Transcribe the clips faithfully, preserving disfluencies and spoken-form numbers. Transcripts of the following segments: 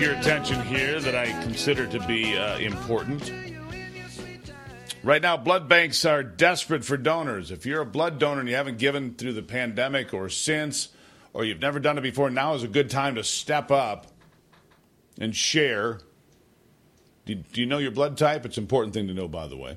to your attention here that I consider to be uh, important. Right now, blood banks are desperate for donors. If you're a blood donor and you haven't given through the pandemic or since, or you've never done it before, now is a good time to step up and share. Do, do you know your blood type? It's an important thing to know, by the way.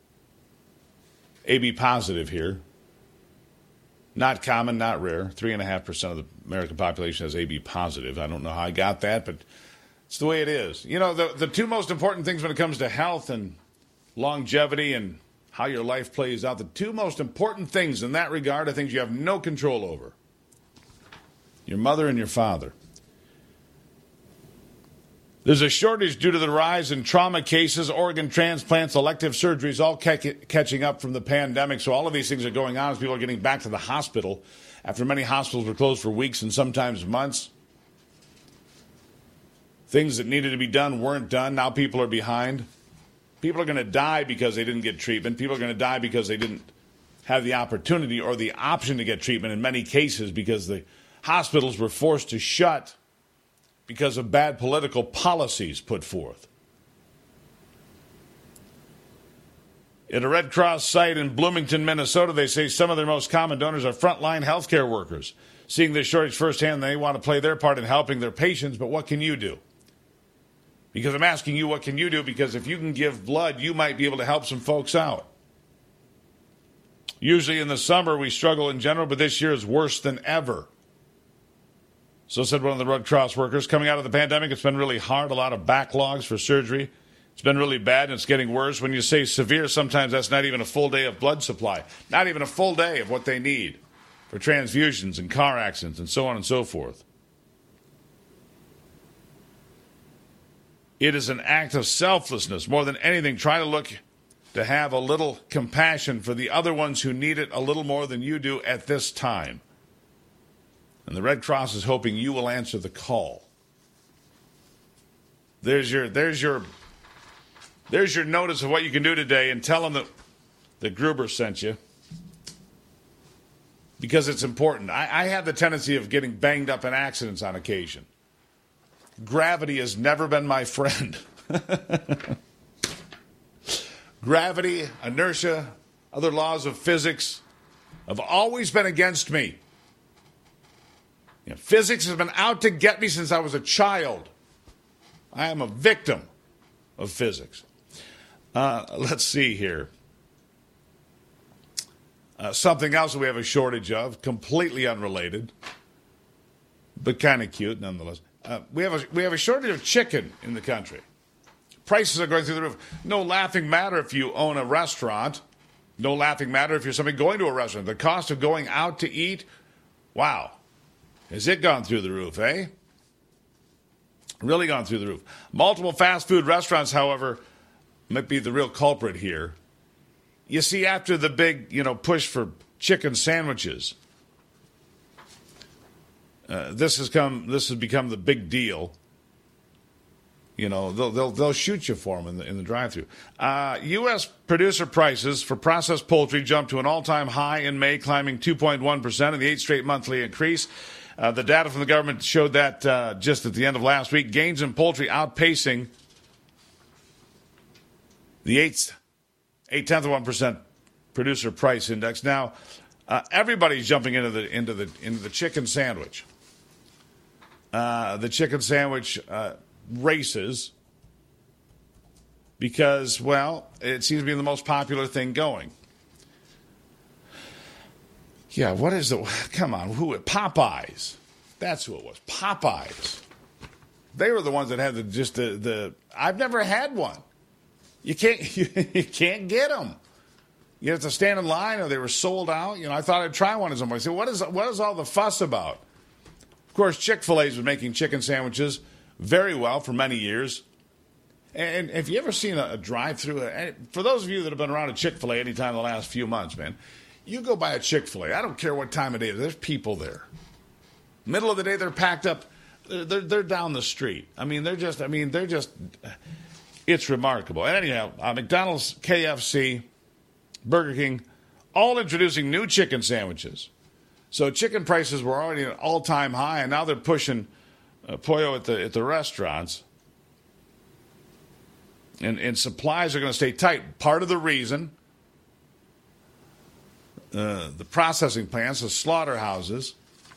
A B positive here. Not common, not rare. Three and a half percent of the American population has A B positive. I don't know how I got that, but it's the way it is. You know, the, the two most important things when it comes to health and longevity and how your life plays out, the two most important things in that regard are things you have no control over. Your mother and your father. There's a shortage due to the rise in trauma cases, organ transplants, elective surgeries, all ca- catching up from the pandemic. So all of these things are going on as people are getting back to the hospital after many hospitals were closed for weeks and sometimes months. Things that needed to be done weren't done. Now people are behind. People are going to die because they didn't get treatment. People are going to die because they didn't have the opportunity or the option to get treatment in many cases because the hospitals were forced to shut because of bad political policies put forth. At a Red Cross site in Bloomington, Minnesota, they say some of their most common donors are frontline healthcare workers. Seeing this shortage firsthand, they want to play their part in helping their patients, but what can you do? Because I'm asking you, what can you do? Because if you can give blood, you might be able to help some folks out. Usually in the summer, we struggle in general, but this year is worse than ever. So said one of the Red Cross workers. Coming out of the pandemic, it's been really hard, a lot of backlogs for surgery. It's been really bad, and it's getting worse. When you say severe, sometimes that's not even a full day of blood supply, not even a full day of what they need for transfusions and car accidents and so on and so forth. It is an act of selflessness. More than anything, try to look to have a little compassion for the other ones who need it a little more than you do at this time. And the Red Cross is hoping you will answer the call. There's your, there's your, there's your notice of what you can do today, and tell them that, that Gruber sent you. Because it's important. I, I have the tendency of getting banged up in accidents on occasion. Gravity has never been my friend. Gravity, inertia, other laws of physics have always been against me. You know, physics has been out to get me since I was a child. I am a victim of physics. Uh, let's see here. Uh, something else that we have a shortage of, completely unrelated, but kind of cute nonetheless. Uh, we have a we have a shortage of chicken in the country. Prices are going through the roof. No laughing matter if you own a restaurant. No laughing matter if you're somebody going to a restaurant. The cost of going out to eat, wow. Has it gone through the roof, eh? Really gone through the roof. Multiple fast food restaurants, however, might be the real culprit here. You see, after the big, you know, push for chicken sandwiches, uh, this has come. This has become the big deal. You know, they'll they'll, they'll shoot you for them in the in the drive-thru. Uh, U S producer prices for processed poultry jumped to an all-time high in May, climbing two point one percent in the eighth straight monthly increase. Uh, the data from the government showed that uh, just at the end of last week, gains in poultry outpacing the eight, eight-tenth of one percent producer price index. Now, uh, everybody's jumping into the into the into the chicken sandwich. Uh, the chicken sandwich uh, races because, well, it seems to be the most popular thing going. Yeah, what is the... Come on, who... Popeyes. That's who it was. Popeyes. They were the ones that had the just the... the I've never had one. You can't you, you can't get them. You have to stand in line, or they were sold out. You know, I thought I'd try one at some point. I said, what is what is all the fuss about? Of course, Chick-fil-A's been making chicken sandwiches very well for many years. And if you ever seen a, a drive-through... For those of you that have been around a Chick-fil-A any time in the last few months, man... You go by a Chick-fil-A. I don't care what time of day. There's people there. Middle of the day, they're packed up. They're, they're, they're down the street. I mean, they're just, I mean, they're just, it's remarkable. And anyhow, uh, McDonald's, K F C, Burger King, all introducing new chicken sandwiches. So chicken prices were already at an all-time high, and now they're pushing uh, pollo at the at the restaurants, and, and supplies are going to stay tight. Part of the reason uh, the processing plants, the slaughterhouses,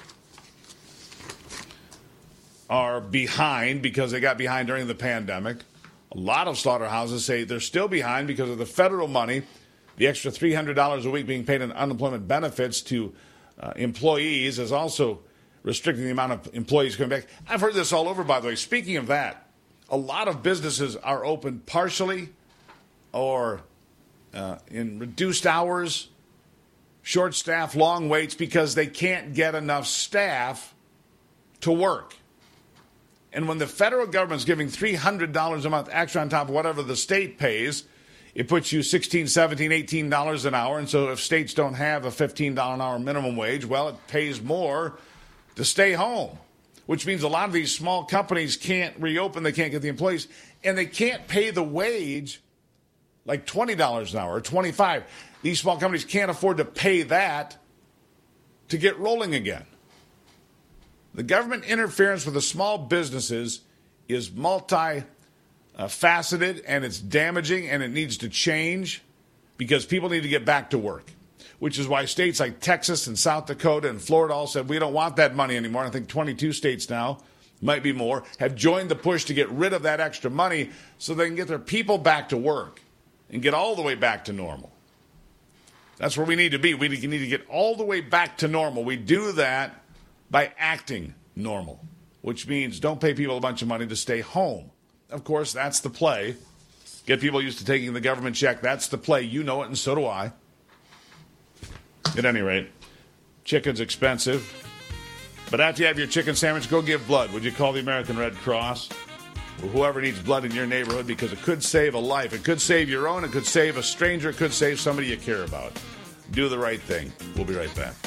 are behind because they got behind during the pandemic. A lot of slaughterhouses say they're still behind because of the federal money, the extra three hundred dollars a week being paid in unemployment benefits to uh, employees is also restricting the amount of employees coming back. I've heard this all over, by the way. Speaking of that, a lot of businesses are open partially or uh, in reduced hours, short staff, long waits because they can't get enough staff to work. And when the federal government's giving three hundred dollars a month extra on top of whatever the state pays, it puts you sixteen dollars, seventeen dollars, eighteen dollars an hour. And so if states don't have a fifteen dollars an hour minimum wage, well, it pays more to stay home, which means a lot of these small companies can't reopen. They can't get the employees, and they can't pay the wage like twenty dollars an hour or twenty-five dollars. These small companies can't afford to pay that to get rolling again. The government interference with the small businesses is multi-faceted, and it's damaging, and it needs to change because people need to get back to work, which is why states like Texas and South Dakota and Florida all said, we don't want that money anymore. I think twenty-two states now, might be more, have joined the push to get rid of that extra money so they can get their people back to work and get all the way back to normal. That's where we need to be. We need to get all the way back to normal. We do that by acting normal, which means don't pay people a bunch of money to stay home. Of course, that's the play. Get people used to taking the government check. That's the play. You know it, and so do I. At any rate, chicken's expensive. But after you have your chicken sandwich, go give blood. Would you call the American Red Cross? Or whoever needs blood in your neighborhood, because it could save a life. It could save your own. It could save a stranger. It could save somebody you care about. Do the right thing. We'll be right back.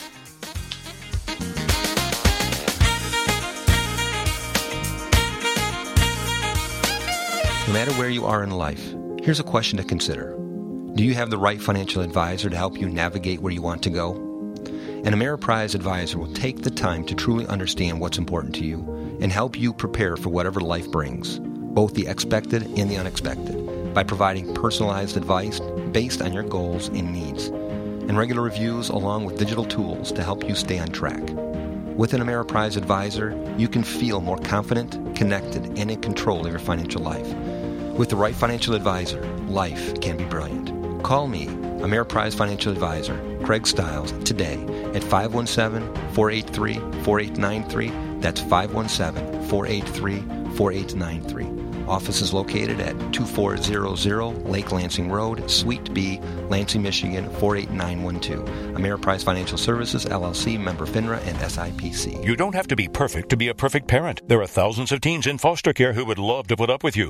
No matter where you are in life, here's a question to consider. Do you have the right financial advisor to help you navigate where you want to go? An Ameriprise advisor will take the time to truly understand what's important to you and help you prepare for whatever life brings, both the expected and the unexpected, by providing personalized advice based on your goals and needs, and regular reviews along with digital tools to help you stay on track. With an Ameriprise advisor, you can feel more confident, connected, and in control of your financial life. With the right financial advisor, life can be brilliant. Call me, Ameriprise Financial Advisor, Craig Stiles, today at five one seven, four eight three, four eight nine three. That's five one seven, four eight three, four eight nine three. Office is located at two four zero zero Lake Lansing Road, Suite B, Lansing, Michigan, four eight nine one two. Ameriprise Financial Services, L L C, member FINRA and S I P C. You don't have to be perfect to be a perfect parent. There are thousands of teens in foster care who would love to put up with you.